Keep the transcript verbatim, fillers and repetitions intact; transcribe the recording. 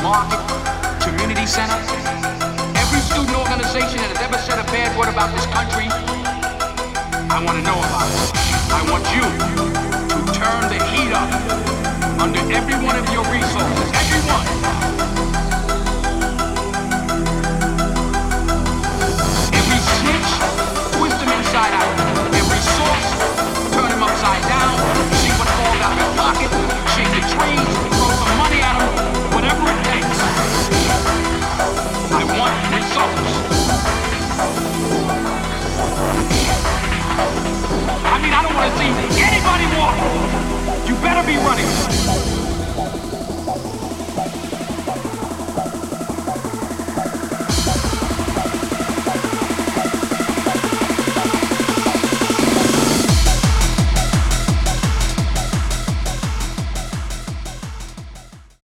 market, community center. Every student organization that has ever said a bad word about this country, I want to know about it. I want you to turn the heat up under every one of your resources.